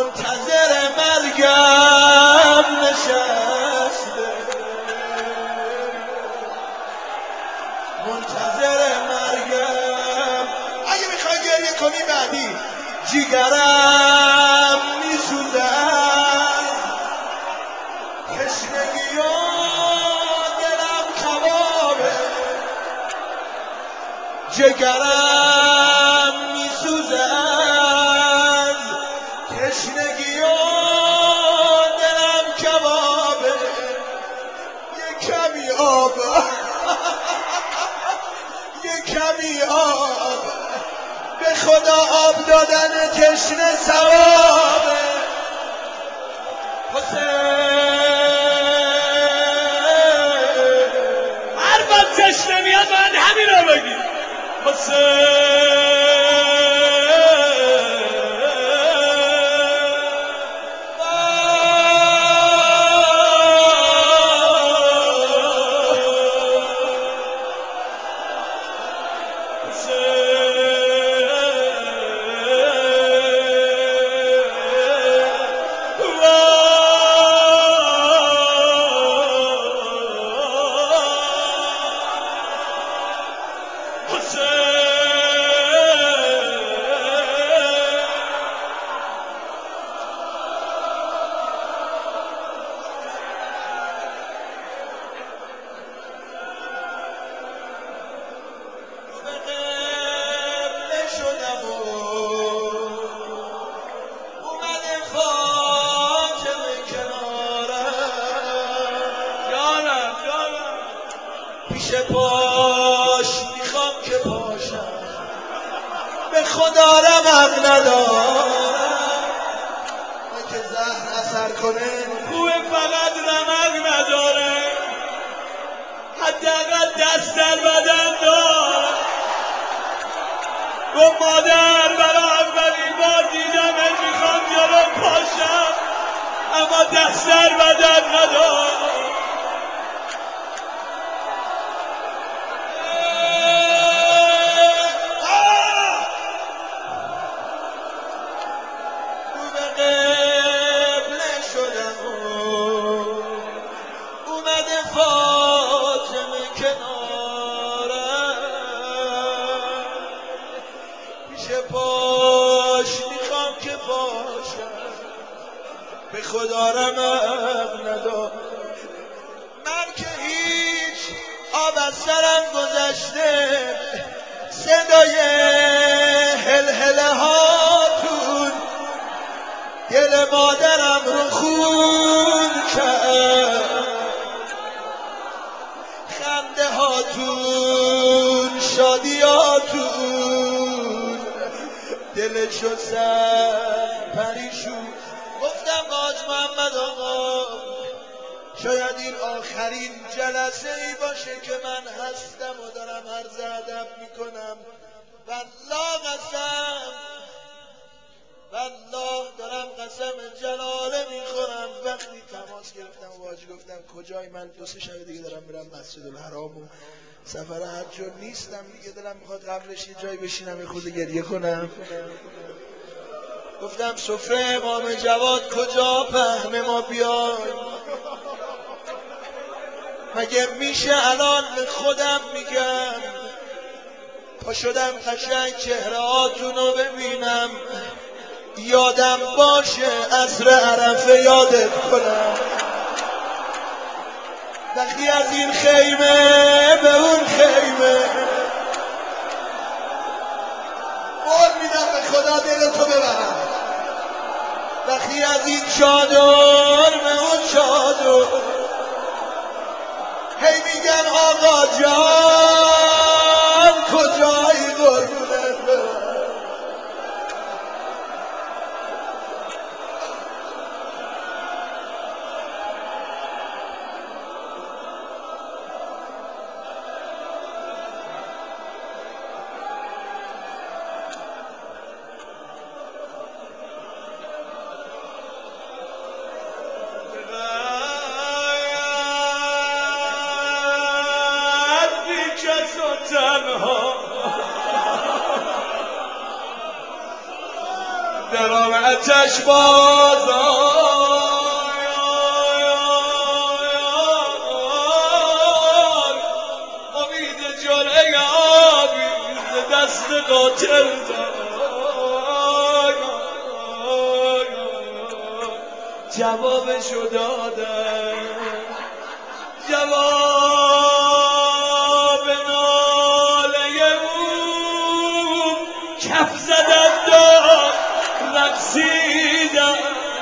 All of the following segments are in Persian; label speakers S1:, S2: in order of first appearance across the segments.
S1: منتظر مرگم نشسته، منتظر مرگم. اگه میخوای گریه کنی بعدی جیگرم میسوزد، تشنگی و دلم کبابه، جگرم میسوزد، تشنگی و دلم کبابه. یه کمی آب یه کمی آب، به خدا آب دادن تشنه ثوابه.
S2: هر وقت تشنه میاد باید همین رو بگی.
S1: پیش پاش میخوام که پاشم، به خدا رمق ندارم. من که زهر اثر کنه
S2: خوبه فقط رمق نداره، حداقل دست در بدن داره. گفت مادر برای اولین بار دیدمت میخوام جلو پاشم، اما دست در بدن نداره.
S1: اومده فاطمه کنارم، پیش پاش میخوام که پاشم، به خدا رمق ندارم. من که هیچ آب از سرم گذشته، صدای هلهله هاتون دل مادرم رو خون کرد. خنده هاتون شادیاتون دلشو سر پریشون. گفتم حاج محمد آقا شاید این آخرین جلسه ای باشه که من هستم و دارم عرض ادب میکنم. والله قسم، والله دارم قسم جلاله میخورم. وقتی تماس گرفتم و واجی گفتم کجای، من 2-3 شب دیگه دارم میرم مسجد الحرام و سفر حج و نیستم دیگه، دلم میخواد قبلش یه جایی بشینم یه خورده گریه کنم. گفتم سفره امام جواد کجا، پهن ما بیای. مگه میشه الان به خودم میگم، پا شدم قشنگ چهره هاتون رو ببینم، یادم باشه عصر عرفه یادت کنم. وقتی از این خیمه به اون خیمه، قول میدم به خدا دلتو ببرم. وقتی از این چادر به اون چادر، هی میگم آقا جان کجایی قربونت برم.
S2: دلبران آتش بازان امید جرعه آبی دست قاتل داد جوابشو دادم جواب ناله او کف زدن داد رقصیدم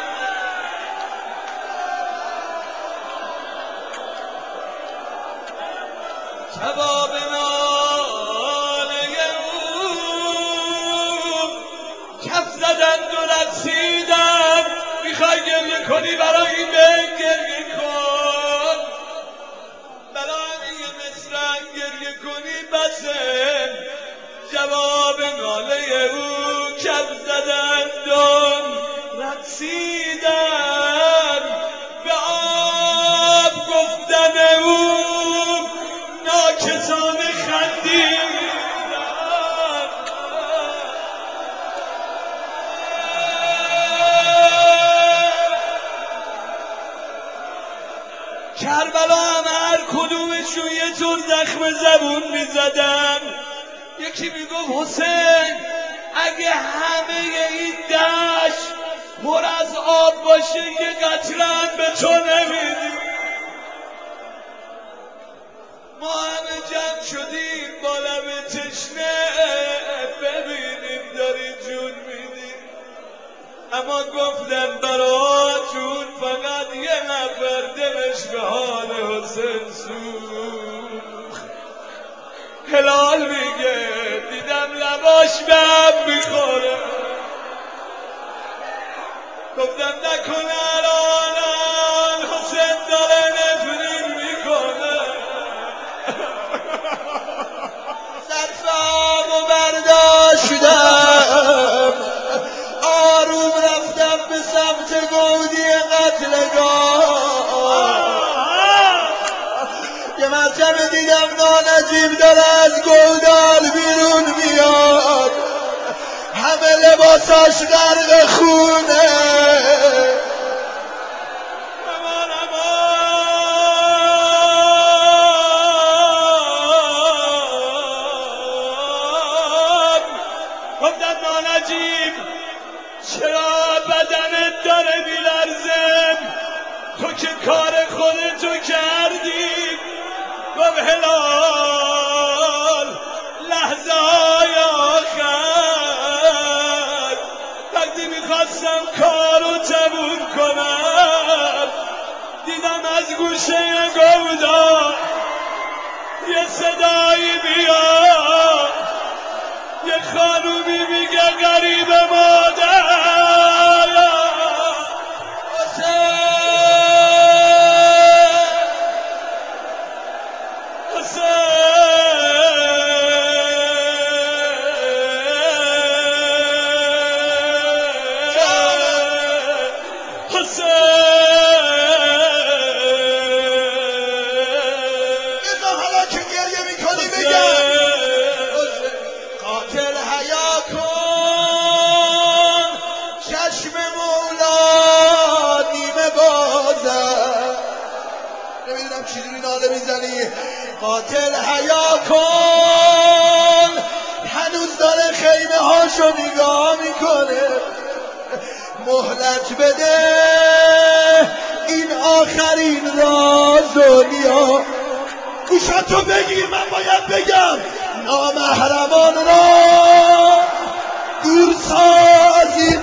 S2: جواب ناله او کف زدن و رقصیدم میخوای گریه کنی برای این بین گریه کن برای یه مصرع گریه کنی بسه جواب ناله او کف زدن دن رقصیدن به آب گفتن او ناکسانه خندیدن کربلا هم هر کدومشون یه طور زخم زبون میزدن یکی میگفت حسین اگه همه این دشت پر از آب باشه یه قطره هم به تو نمیدیم ما همه جمع شدیم با لب تشنه ببینیم داری جون میدی اما گفتن براتون فقط یه نفر دلش به حال حسین سوخت هلال میگه دیدم لباش به هم میخوره گفتم نکنه الان حسین داره نفرین میکنه
S1: ظرفمو برداشتم آروم رفتم به سمت گودی قتلگاه یه مرتبه دیدم نانجیب داره از گودال بیرون میاد همه لباساش غرق خونه
S2: گفتن نانجیب چرا بدنت داره میلرزه تو که کار خودتو کردی گفت هلال لحظه های آخر وقتی میخواستم کارو تموم کنم دیدم از گوشه گودال یه صدایی میاد یه خانومی میگه غریب مادر
S1: حالا که گریه میکنی بگم قاتل حیا کن چشم مولا نیمه بازم نمیدونم چجوری ناله میزنی قاتل حیا کن هنوز داره خیمه هاشو نگاه میکنه مهلت بده این آخرین راز دنیا گوشاتو بگیر من باید بگم نامحرمان را دور سازید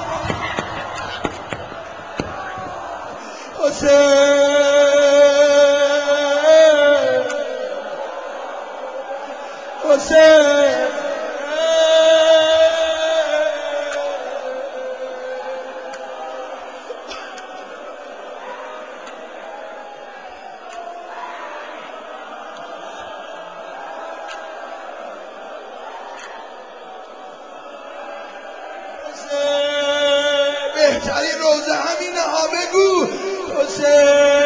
S1: حسین بهترین روزه همینه ها بگو حسین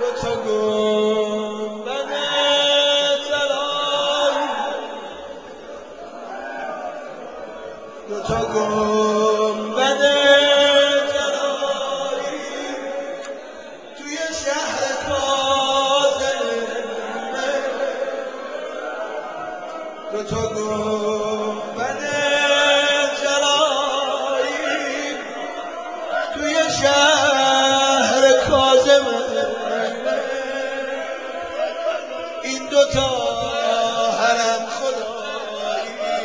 S1: تا گنبد طلایی، دو تا گنبد طلایی توی شهر کاظمه، دو تا گنبد طلایی توی شهر کاظمه، این دو تا حرم خدایی،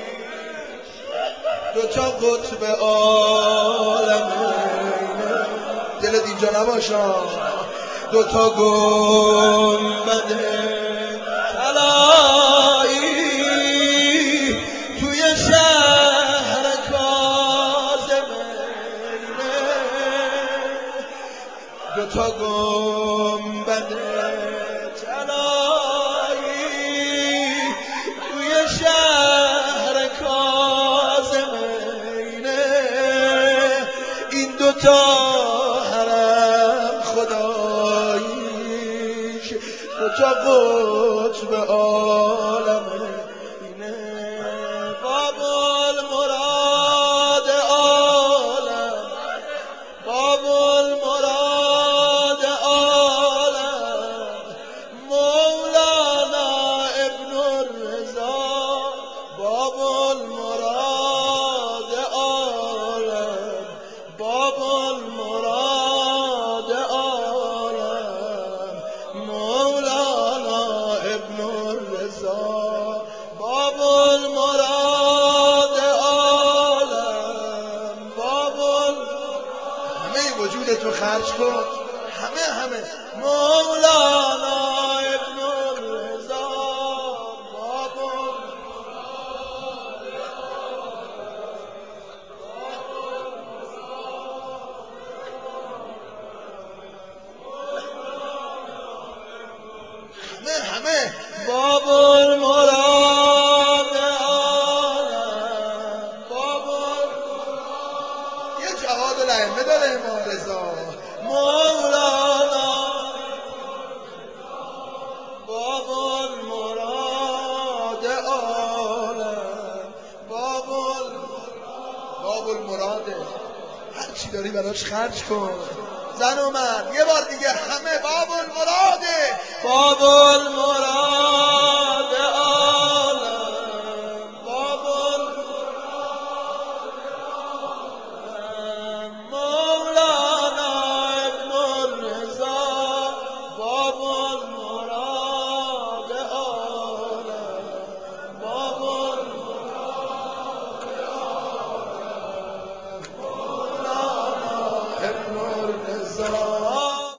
S1: دو تا قطب عالمه، دلت اینجا نباشا، دو تا گنبد طلایی توی شهر کاظمه، دو تا گنبد طلایی توی شهر کاظمینه، این دو تا حرم خداییش، دو تا قطب عالمینه، باب المراد عالم، باب المراد عالم، مولانا ابن الرضا، باب المراد عالم، باب المراد عالم، مولانا ابن الرضا، باب المراد عالم، باب همه وجودتو خرج کن، همه مولانا ابن الرضا، باب همه باب المراد عالم، باب یه جهاد الائمه داره امام رضا، مولانا باب المراد عالم، باب المراده، هر چی داری براش خرج کن، زن و مرد یه بار دیگه همه باب المراده، باب المراد